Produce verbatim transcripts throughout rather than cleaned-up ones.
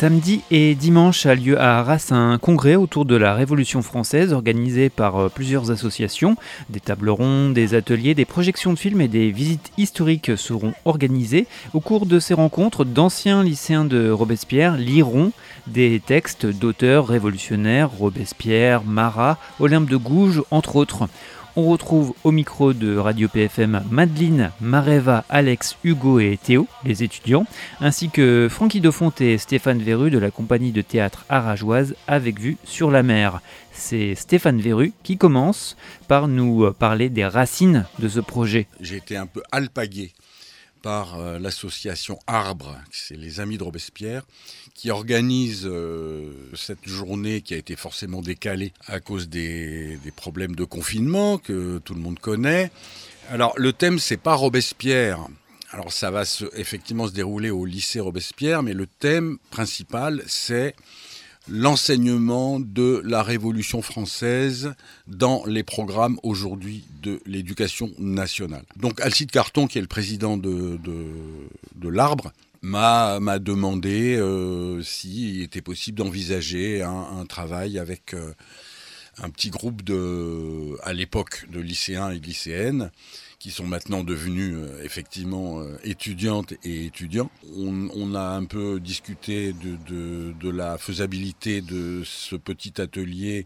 Samedi et dimanche a lieu à Arras un congrès autour de la Révolution française organisé par plusieurs associations. Des tables rondes, des ateliers, des projections de films et des visites historiques seront organisées. Au cours de ces rencontres, d'anciens lycéens de Robespierre liront des textes d'auteurs révolutionnaires, Robespierre, Marat, Olympe de Gouges, entre autres. On retrouve au micro de Radio P F M Madeleine, Mareva, Alex, Hugo et Théo, les étudiants, ainsi que Francky Defonte et Stéphane Verru de la compagnie de théâtre arageoise Avec Vue sur la mer. C'est Stéphane Verru qui commence par nous parler des racines de ce projet. J'ai été un peu alpagué par euh, l'association Arbre, c'est les Amis de Robespierre, qui organise euh, cette journée qui a été forcément décalée à cause des, des problèmes de confinement que tout le monde connaît. Alors le thème, c'est pas Robespierre. Alors ça va se, effectivement se dérouler au lycée Robespierre, mais le thème principal, c'est l'enseignement de la Révolution française dans les programmes aujourd'hui de l'éducation nationale. Donc Alcide Carton, qui est le président de, de, de l'Arbre, m'a, m'a demandé euh, s'il était possible d'envisager un, un travail avec euh, un petit groupe de, à l'époque de lycéens et de lycéennes, qui sont maintenant devenus euh, effectivement euh, étudiantes et étudiants. On, on a un peu discuté de, de, de la faisabilité de ce petit atelier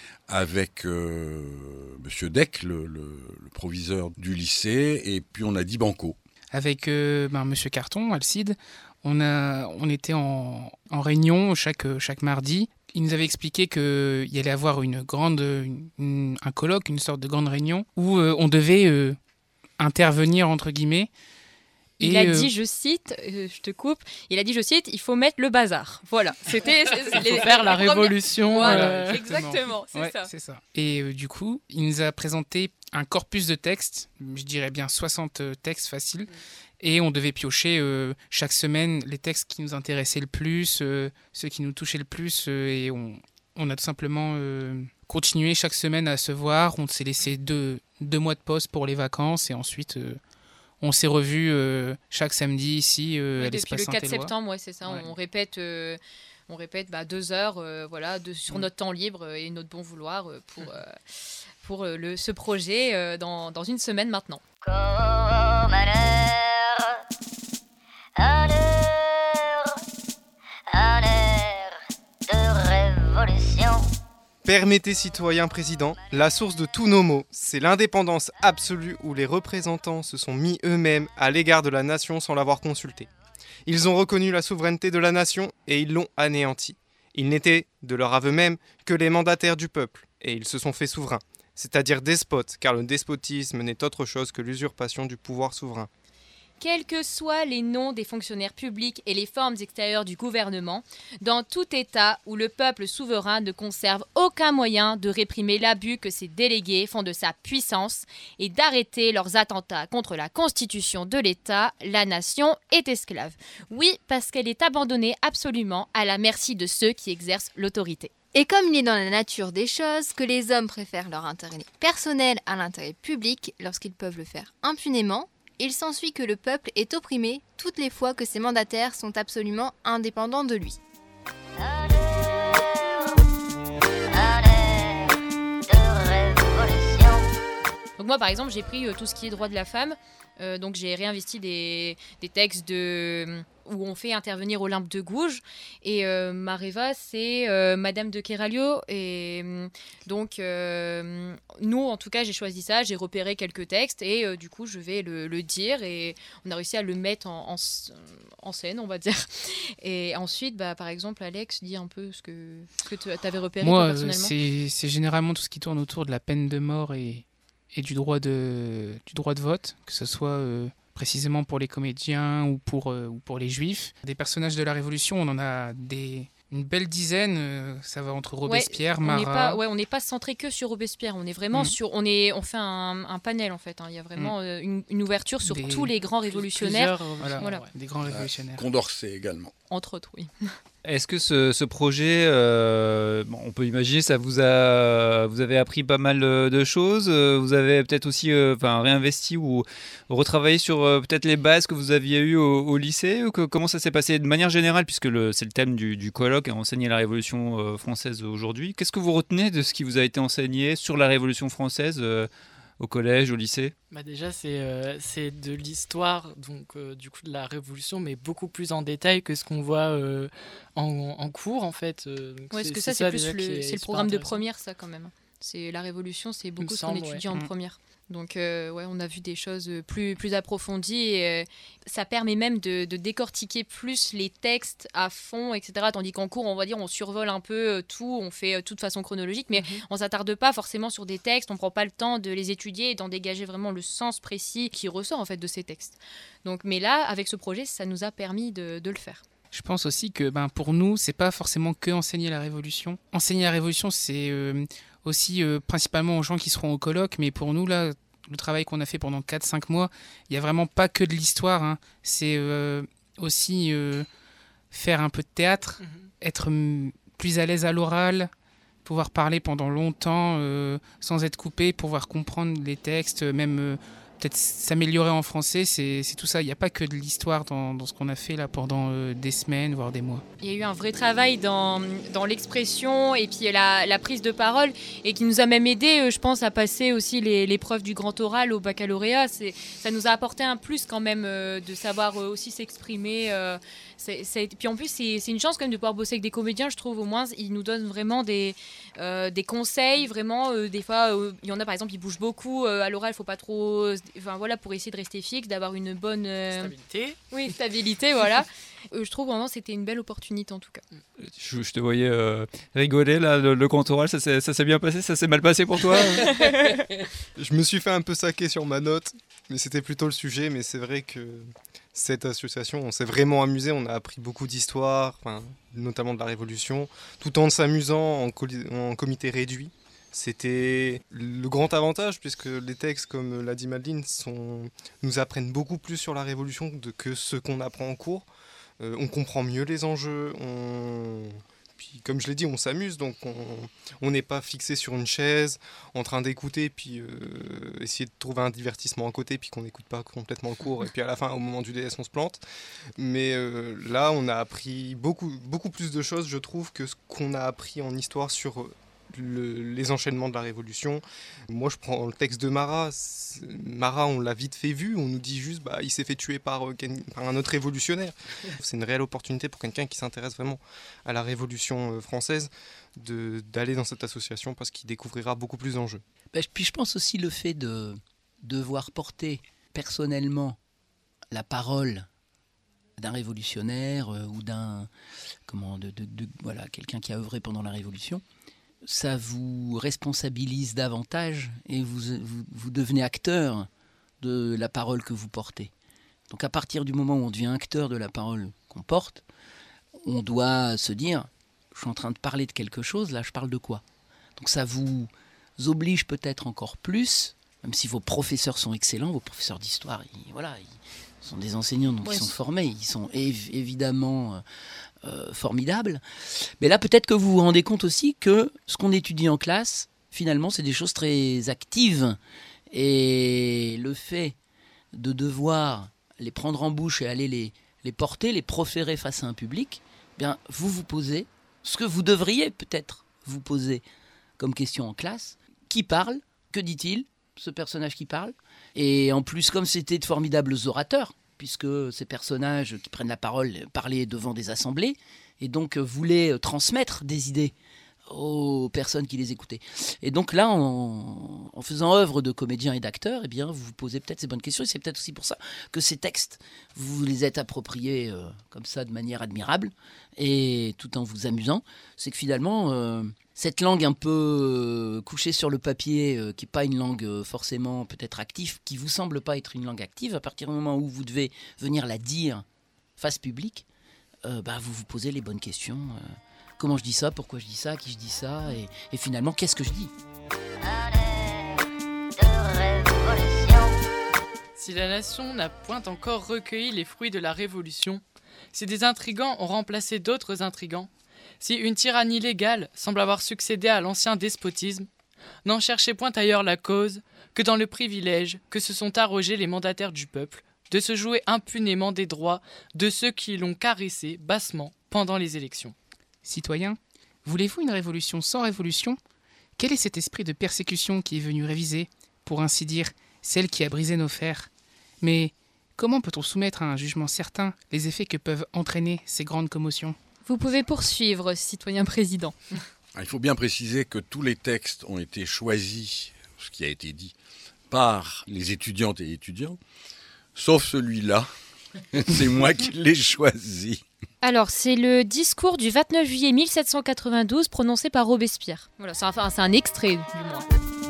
avec euh, Monsieur Deck, le, le, le proviseur du lycée, et puis on a dit banco. Avec euh, ben, Monsieur Carton, Alcide, on, a, on était en, en réunion chaque, chaque mardi. Il nous avait expliqué qu'il y allait avoir une grande, une, une, un colloque, une sorte de grande réunion, où euh, on devait... Euh, intervenir entre guillemets. Et il a euh... dit, je cite, euh, je te coupe, il a dit, je cite, il faut mettre le bazar. Voilà, c'était... C'est, c'est, il faut les, faire la révolution. Voilà, euh... exactement, c'est, ouais, ça. c'est ça. Et euh, du coup, il nous a présenté un corpus de textes, je dirais bien soixante textes faciles, mmh. Et on devait piocher euh, chaque semaine les textes qui nous intéressaient le plus, euh, ceux qui nous touchaient le plus, euh, et on, on a tout simplement... Euh, continuer chaque semaine à se voir. On s'est laissé deux, deux mois de pause pour les vacances et ensuite euh, on s'est revus euh, chaque samedi ici euh, oui, à l'espace Saint-Éloi. Depuis le quatre septembre, ouais, c'est ça. Ouais. On répète, euh, on répète bah, deux heures euh, voilà, de, sur ouais. notre temps libre et notre bon vouloir euh, pour, euh, pour euh, le, ce projet euh, dans, dans une semaine maintenant. Comme à l'heure, à l'heure, à l'heure de révolution. Permettez, citoyen président, la source de tous nos maux, c'est l'indépendance absolue où les représentants se sont mis eux-mêmes à l'égard de la nation sans l'avoir consultée. Ils ont reconnu la souveraineté de la nation et ils l'ont anéantie. Ils n'étaient, de leur aveu même, que les mandataires du peuple, et ils se sont fait souverains, c'est-à-dire despotes, car le despotisme n'est autre chose que l'usurpation du pouvoir souverain. Quels que soient les noms des fonctionnaires publics et les formes extérieures du gouvernement, dans tout État où le peuple souverain ne conserve aucun moyen de réprimer l'abus que ses délégués font de sa puissance et d'arrêter leurs attentats contre la constitution de l'État, la nation est esclave. Oui, parce qu'elle est abandonnée absolument à la merci de ceux qui exercent l'autorité. Et comme il est dans la nature des choses que les hommes préfèrent leur intérêt personnel à l'intérêt public lorsqu'ils peuvent le faire impunément, il s'ensuit que le peuple est opprimé toutes les fois que ses mandataires sont absolument indépendants de lui. Donc moi par exemple j'ai pris euh, tout ce qui est droit de la femme, euh, donc j'ai réinvesti des, des textes de, où on fait intervenir Olympe de Gouges et euh, Mareva c'est euh, Madame de Keralio et donc euh, nous en tout cas j'ai choisi ça, j'ai repéré quelques textes et euh, du coup je vais le, le dire et on a réussi à le mettre en, en, en scène on va dire et ensuite bah, par exemple Alex dis un peu ce que, ce que tu avais repéré moi, toi, personnellement. Moi c'est, c'est généralement tout ce qui tourne autour de la peine de mort et et du droit de, du droit de vote, que ce soit euh, précisément pour les comédiens ou pour, euh, ou pour les juifs. Des personnages de la Révolution, on en a des, une belle dizaine, euh, ça va entre Robespierre, ouais, Marat... On n'est pas, ouais, on n'est pas centré que sur Robespierre, on est vraiment mmh. sur... On, est, on fait un, un panel en fait, hein. Il y a vraiment mmh. une, une ouverture sur des, tous les grands révolutionnaires. Voilà, voilà. Ouais, des grands révolutionnaires. Euh, Condorcet également. Entre autres, oui. Est-ce que ce, ce projet, euh, bon, on peut imaginer, ça vous a, vous avez appris pas mal de choses. Vous avez peut-être aussi, euh, enfin, réinvesti ou retravaillé sur euh, peut-être les bases que vous aviez eues au, au lycée. Ou que, comment ça s'est passé de manière générale, puisque le, c'est le thème du, du colloque, hein, enseigner la Révolution euh, française aujourd'hui. Qu'est-ce que vous retenez de ce qui vous a été enseigné sur la Révolution française euh, au collège, au lycée? Bah déjà, c'est, euh, c'est de l'histoire donc, euh, du coup, de la Révolution, mais beaucoup plus en détail que ce qu'on voit euh, en, en cours, en fait. Euh, donc ouais, c'est, parce que ça, c'est, c'est, ça, plus le, est, c'est le programme de première, ça, quand même. C'est la Révolution, c'est beaucoup ce qu'on étudie ouais. en mmh. première. Donc, euh, ouais, on a vu des choses plus, plus approfondies. Et, euh, ça permet même de, de décortiquer plus les textes à fond, et cetera. Tandis qu'en cours, on va dire, on survole un peu euh, tout, on fait euh, tout de façon chronologique, mais mmh. on s'attarde pas forcément sur des textes, on prend pas le temps de les étudier et d'en dégager vraiment le sens précis qui ressort en fait de ces textes. Donc, mais là, avec ce projet, ça nous a permis de, de le faire. Je pense aussi que ben, pour nous, c'est pas forcément que enseigner la Révolution. Enseigner la Révolution, c'est euh, aussi euh, principalement aux gens qui seront au colloque, mais pour nous, là, le travail qu'on a fait pendant quatre cinq mois, il n'y a vraiment pas que de l'histoire. Hein. C'est euh, aussi euh, faire un peu de théâtre, mmh. être m- plus à l'aise à l'oral, pouvoir parler pendant longtemps euh, sans être coupé, pouvoir comprendre les textes, même euh, peut-être s'améliorer en français. C'est, c'est tout ça. Il n'y a pas que de l'histoire dans, dans ce qu'on a fait là pendant euh, des semaines, voire des mois. Il y a eu un vrai travail dans, dans l'expression et puis la, la prise de parole et qui nous a même aidé, je pense, à passer aussi les, l'épreuve du grand oral au baccalauréat. C'est, ça nous a apporté un plus quand même euh, de savoir euh, aussi s'exprimer. Euh, c'est, c'est, puis en plus, c'est, c'est une chance quand même de pouvoir bosser avec des comédiens, je trouve. Au moins, ils nous donnent vraiment des, euh, des conseils. Vraiment, euh, des fois, euh, il y en a par exemple, ils bougent beaucoup. Euh, à l'oral, il ne faut pas trop... Enfin voilà, pour essayer de rester fixe, d'avoir une bonne euh... stabilité. Oui, stabilité, voilà. Euh, je trouve vraiment c'était une belle opportunité en tout cas. Je, je te voyais euh, rigoler là, le, le grand oral, ça s'est, ça s'est bien passé, ça s'est mal passé pour toi? Je me suis fait un peu saquer sur ma note, mais c'était plutôt le sujet. Mais c'est vrai que cette association, on s'est vraiment amusé, on a appris beaucoup d'histoires, notamment de la Révolution, tout en s'amusant en, co- en comité réduit. C'était le grand avantage, puisque les textes, comme l'a dit Madeleine, sont, nous apprennent beaucoup plus sur la Révolution de, que ce qu'on apprend en cours. Euh, on comprend mieux les enjeux, on... puis comme je l'ai dit, on s'amuse, donc on n'est pas fixé sur une chaise, en train d'écouter, puis euh, essayer de trouver un divertissement à côté, puis qu'on n'écoute pas complètement le cours, et puis à la fin, au moment du D S, on se plante. Mais euh, là, on a appris beaucoup, beaucoup plus de choses, je trouve, que ce qu'on a appris en histoire sur... Le, les enchaînements de la Révolution. Moi, je prends le texte de Marat. Marat, on l'a vite fait vu. On nous dit juste bah, il s'est fait tuer par, par un autre révolutionnaire. C'est une réelle opportunité pour quelqu'un qui s'intéresse vraiment à la Révolution française de, d'aller dans cette association parce qu'il découvrira beaucoup plus d'enjeux. Bah, puis je pense aussi le fait de devoir porter personnellement la parole d'un révolutionnaire euh, ou d'un comment de, de, de voilà quelqu'un qui a œuvré pendant la Révolution. Ça vous responsabilise davantage et vous, vous, vous devenez acteur de la parole que vous portez. Donc à partir du moment où on devient acteur de la parole qu'on porte, on doit se dire, je suis en train de parler de quelque chose, là je parle de quoi? Donc ça vous oblige peut-être encore plus, même si vos professeurs sont excellents, vos professeurs d'histoire, ils, voilà, ils sont des enseignants, donc ouais, ils sont formés, ils sont év- évidemment... Euh, Euh, formidable. Mais là, peut-être que vous vous rendez compte aussi que ce qu'on étudie en classe, finalement, c'est des choses très actives. Et le fait de devoir les prendre en bouche et aller les, les porter, les proférer face à un public, eh bien, vous vous posez ce que vous devriez peut-être vous poser comme question en classe. Qui parle? Que dit-il, ce personnage qui parle? Et en plus, comme c'était de formidables orateurs, puisque ces personnages qui prennent la parole parlaient devant des assemblées et donc voulaient transmettre des idées aux personnes qui les écoutaient. Et donc là, en, en faisant œuvre de comédien et d'acteur, eh bien, vous vous posez peut-être ces bonnes questions et c'est peut-être aussi pour ça que ces textes, vous les êtes appropriés euh, comme ça de manière admirable et tout en vous amusant. C'est que finalement... Euh, cette langue un peu couchée sur le papier, euh, qui n'est pas une langue euh, forcément peut-être active, qui ne vous semble pas être une langue active, à partir du moment où vous devez venir la dire face publique, euh, bah, vous vous posez les bonnes questions. Euh, comment je dis ça? Pourquoi je dis ça? À qui je dis ça? Et, et finalement, qu'est-ce que je dis? Si la nation n'a point encore recueilli les fruits de la Révolution, si des intrigants ont remplacé d'autres intrigants, si une tyrannie légale semble avoir succédé à l'ancien despotisme, n'en cherchez point ailleurs la cause que dans le privilège que se sont arrogés les mandataires du peuple de se jouer impunément des droits de ceux qui l'ont caressé bassement pendant les élections. Citoyens, voulez-vous une révolution sans révolution ? Quel est cet esprit de persécution qui est venu réviser, pour ainsi dire, celle qui a brisé nos fers ? Mais comment peut-on soumettre à un jugement certain les effets que peuvent entraîner ces grandes commotions ? Vous pouvez poursuivre, citoyen président. Il faut bien préciser que tous les textes ont été choisis, ce qui a été dit, par les étudiantes et étudiants, sauf celui-là. C'est moi qui l'ai choisi. Alors, c'est le discours du vingt-neuf juillet mille sept cent quatre-vingt-douze prononcé par Robespierre. Voilà, c'est un, enfin, c'est un extrait, du moins.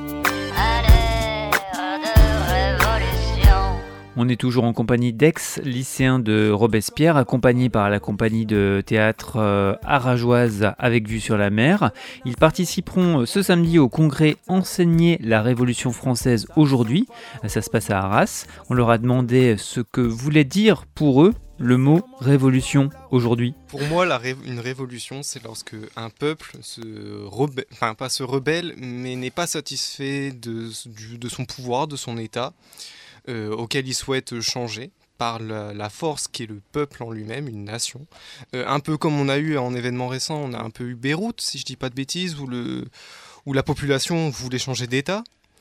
On est toujours en compagnie d'ex lycéens de Robespierre, accompagnés par la compagnie de théâtre euh, Arageoise avec vue sur la mer. Ils participeront euh, ce samedi au congrès Enseigner la Révolution française aujourd'hui. Ça se passe à Arras. On leur a demandé ce que voulait dire pour eux le mot révolution aujourd'hui. Pour moi, la ré- une révolution, c'est lorsque un peuple se rebelle, enfin pas se rebelle, mais n'est pas satisfait de, du, de son pouvoir, de son état. Euh, auquel il souhaite changer par la, la force qui est le peuple en lui-même, une nation. Euh, un peu comme on a eu en événement récent, on a un peu eu Beyrouth, si je dis pas de bêtises, où, le, où la population voulait changer d'état.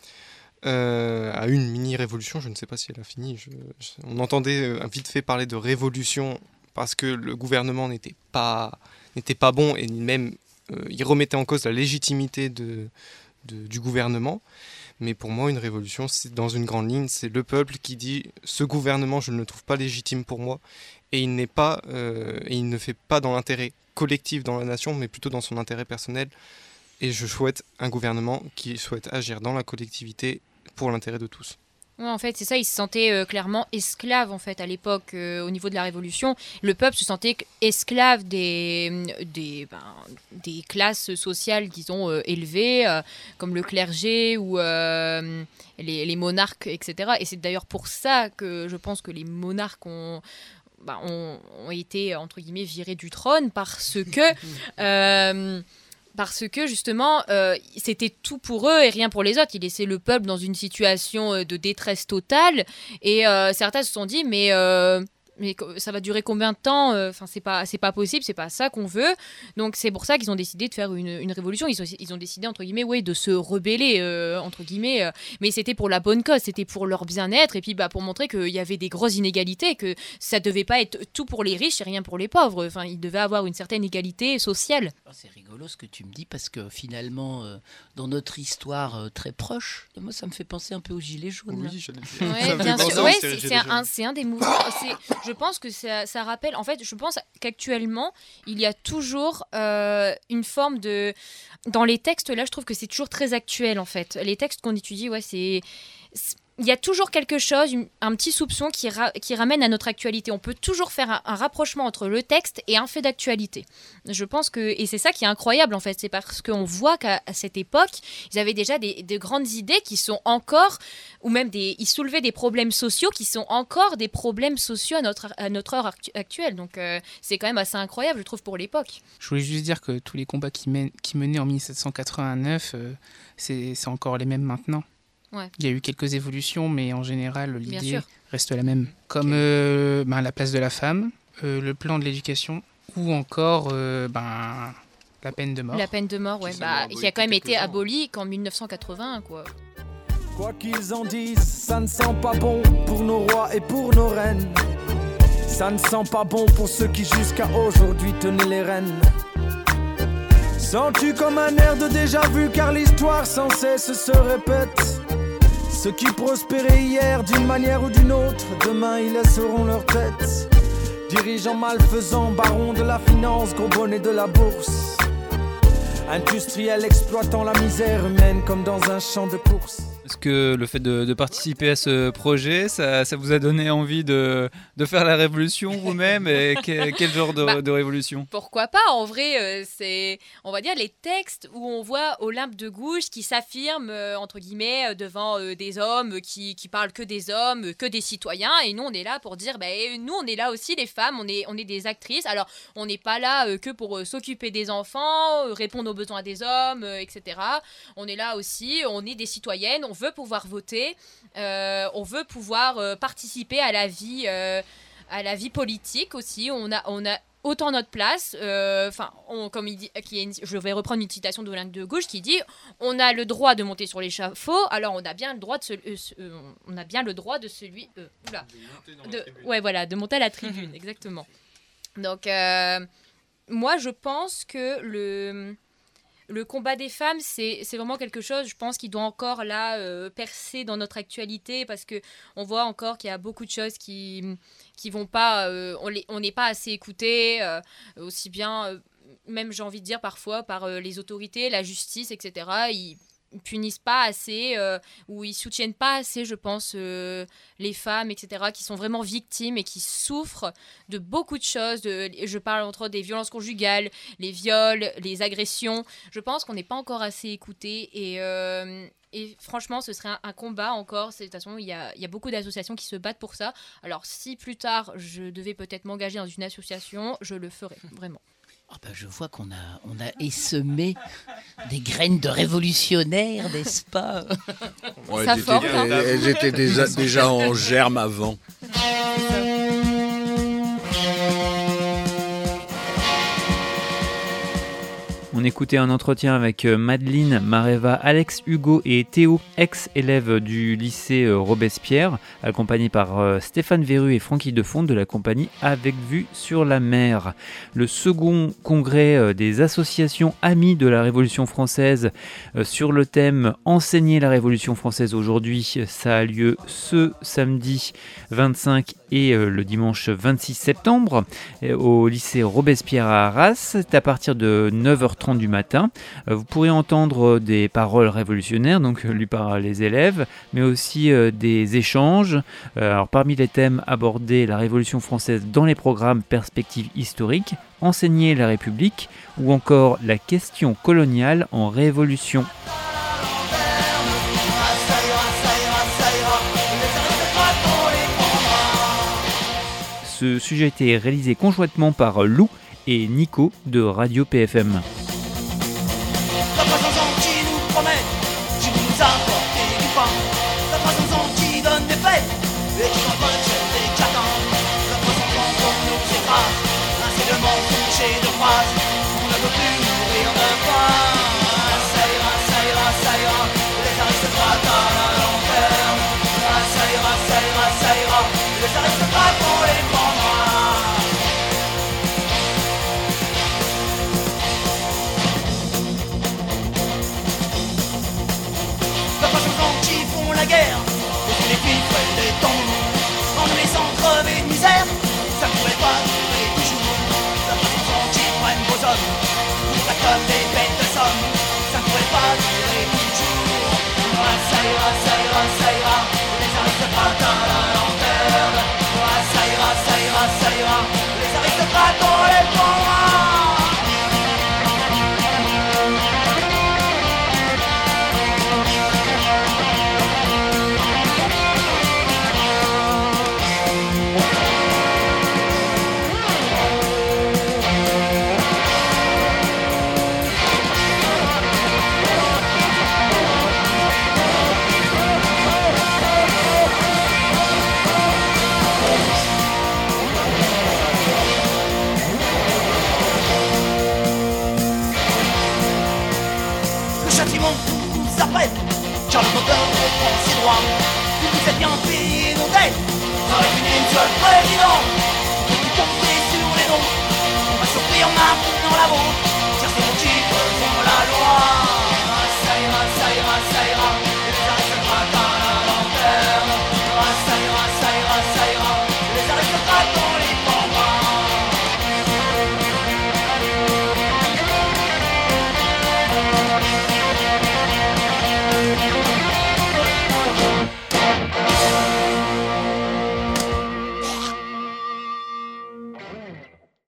Euh, à une mini-révolution, je ne sais pas si elle a fini. Je, je, on entendait vite fait parler de révolution parce que le gouvernement n'était pas, n'était pas bon et même euh, il remettait en cause la légitimité de, de, du gouvernement. Mais pour moi, une révolution, c'est dans une grande ligne, c'est le peuple qui dit « ce gouvernement, je ne le trouve pas légitime pour moi » et il n'est pas, euh, et il ne fait pas dans l'intérêt collectif dans la nation, mais plutôt dans son intérêt personnel. Et je souhaite un gouvernement qui souhaite agir dans la collectivité pour l'intérêt de tous. Ouais, en fait, c'est ça, ils se sentaient euh, clairement esclaves en fait, à l'époque, euh, au niveau de la Révolution. Le peuple se sentait esclave des, des, ben, des classes sociales, disons, euh, élevées, euh, comme le clergé ou euh, les, les monarques, et cetera. Et c'est d'ailleurs pour ça que je pense que les monarques ont... Bah, ont, ont été, entre guillemets, virés du trône, parce que... Euh, Parce que justement, euh, c'était tout pour eux et rien pour les autres. Ils laissaient le peuple dans une situation de détresse totale. Et euh, certains se sont dit, mais, euh, mais ça va durer combien de temps ? Enfin, c'est pas, c'est pas possible, c'est pas ça qu'on veut. Donc c'est pour ça qu'ils ont décidé de faire une, une révolution. Ils ont, ils ont décidé, entre guillemets, ouais, de se rebeller, euh, entre guillemets. Euh, mais c'était pour la bonne cause, c'était pour leur bien-être. Et puis bah, pour montrer qu'il y avait des grosses inégalités, que ça devait pas être tout pour les riches et rien pour les pauvres. Enfin, il devait avoir une certaine égalité sociale. C'est rigolo ce que tu me dis parce que finalement, euh, dans notre histoire euh, très proche, moi ça me fait penser un peu aux Gilets jaunes. Oui, je ouais, bien sûr. Ouais, c'est, c'est, un, c'est un des mouvements. C'est, je pense que ça, ça rappelle. En fait, je pense qu'actuellement, il y a toujours euh, une forme de. Dans les textes, là, je trouve que c'est toujours très actuel en fait. Les textes qu'on étudie, ouais, c'est. c'est... Il y a toujours quelque chose, un petit soupçon qui, ra- qui ramène à notre actualité. On peut toujours faire un, un rapprochement entre le texte et un fait d'actualité. Je pense que, et c'est ça qui est incroyable en fait, c'est parce qu'on voit qu'à à cette époque, ils avaient déjà des, des grandes idées qui sont encore, ou même des, ils soulevaient des problèmes sociaux qui sont encore des problèmes sociaux à notre, à notre heure actu- actuelle. Donc euh, c'est quand même assez incroyable, je trouve, pour l'époque. Je voulais juste dire que tous les combats qui, mènent, qui menaient en dix-sept cent quatre-vingt-neuf, euh, c'est, c'est encore les mêmes maintenant. Ouais. Il y a eu quelques évolutions, mais en général, l'idée reste la même. Comme okay. euh, ben, la place de la femme, euh, le plan de l'éducation, ou encore euh, ben, la peine de mort. La peine de mort, ouais, qui, bah, qui a quand même été abolie qu'en dix-neuf cent quatre-vingts, quoi. Quoi qu'ils en disent, ça ne sent pas bon pour nos rois et pour nos reines. Ça ne sent pas bon pour ceux qui jusqu'à aujourd'hui tenaient les rênes. Sens-tu comme un air de déjà-vu car l'histoire sans cesse se répète. Ceux qui prospéraient hier d'une manière ou d'une autre, demain ils laisseront leur tête. Dirigeants malfaisants, barons de la finance, gros bonnets de la bourse. Industriels exploitant la misère humaine comme dans un champ de course. Est-ce que le fait de, de participer à ce projet, ça, ça vous a donné envie de, de faire la révolution vous-même et que, quel genre de, bah, de révolution? Pourquoi pas? En vrai, euh, c'est, on va dire, les textes où on voit Olympe de Gouges qui s'affirme, euh, entre guillemets, euh, devant euh, des hommes qui, qui parlent que des hommes, que des citoyens. Et nous, on est là pour dire, bah, nous, on est là aussi, les femmes, on est, on est des actrices. Alors, on n'est pas là euh, que pour euh, s'occuper des enfants, euh, répondre aux besoins des hommes, euh, et cetera. On est là aussi, on est des citoyennes, on veut pouvoir voter, euh, on veut pouvoir euh, participer à la vie, euh, à la vie politique aussi. On a, on a autant notre place. Enfin, euh, comme il dit, qui est une, je vais reprendre une citation d'Olympe de Gouges qui dit on a le droit de monter sur l'échafaud. Alors on a bien le droit de, ce, euh, euh, on a bien le droit de celui, euh, oula, de, ouais voilà, de monter à la tribune, exactement. Donc euh, moi je pense que le Le combat des femmes, c'est, c'est vraiment quelque chose, je pense, qui doit encore là euh, percer dans notre actualité parce qu'on voit encore qu'il y a beaucoup de choses qui qui vont pas, euh, on les, on n'est pas assez écoutés, euh, aussi bien, euh, même j'ai envie de dire parfois, par euh, les autorités, la justice, et cetera. Ils punissent pas assez euh, ou ils soutiennent pas assez, je pense, euh, les femmes, et cetera, qui sont vraiment victimes et qui souffrent de beaucoup de choses. De, je parle entre autres des violences conjugales, les viols, les agressions. Je pense qu'on n'est pas encore assez écoutés et, euh, et franchement, ce serait un, un combat encore. C'est, de toute façon, il y a, il y a beaucoup d'associations qui se battent pour ça. Alors, si plus tard, je devais peut-être m'engager dans une association, je le ferais, vraiment. Oh ben je vois qu'on a, on a essemé des graines de révolutionnaires, n'est-ce pas? Ouais, Ça elles, forme, étaient, hein. elles étaient déjà, déjà en germe avant. On écoutait un entretien avec Madeleine, Mareva, Alex, Hugo et Théo, ex-élèves du lycée Robespierre, accompagnés par Stéphane Verru et Francky Defont de la compagnie Avec Vue sur la mer. Le second congrès des associations amies de la Révolution française sur le thème « Enseigner la Révolution française aujourd'hui », ça a lieu ce samedi vingt-cinq et le dimanche vingt-six septembre au lycée Robespierre à Arras. C'est à partir de neuf heures trente du matin. Vous pourrez entendre des paroles révolutionnaires, donc lues par les élèves, mais aussi euh, des échanges. Euh, alors, parmi les thèmes abordés, la Révolution française dans les programmes Perspectives historiques, Enseigner la République ou encore la question coloniale en révolution. Ce sujet a été réalisé conjointement par Lou et Nico de Radio P F M. La trois cents ans qui nous promène, qui nous apporte du pain. La trois cents ans qui donne des fêtes et qui s'envole chez les catins. La trois cents ans qu'on nous écrase, ainsi de mensonges et de phrases. On ne veut plus mourir de faim. Ça ira, ça ira, ça ira, les aristocrates à la lanterne. Ça ira, ça ira, ça ira, les aristocrates on les prendra. La guerre, et les filles et les temps, en nous laissant crever de misère, ça pourrait pas durer toujours. La façon qui prennent vos hommes, pour pas comme des bêtes de somme, ça pourrait pas durer toujours. Ah, ça ira, ça ira, ça ira, les aristocrates à la lanterne. Ah, ça ira, ça ira, ça ira, les aristocrates on les prendra. Car le peuple reprend ses droits. Vous vous êtes bien payé nos dettes. Ça aurait fini, monsieur le président. Vous comptez sur les dons. On va surprir maintenant la vôtre.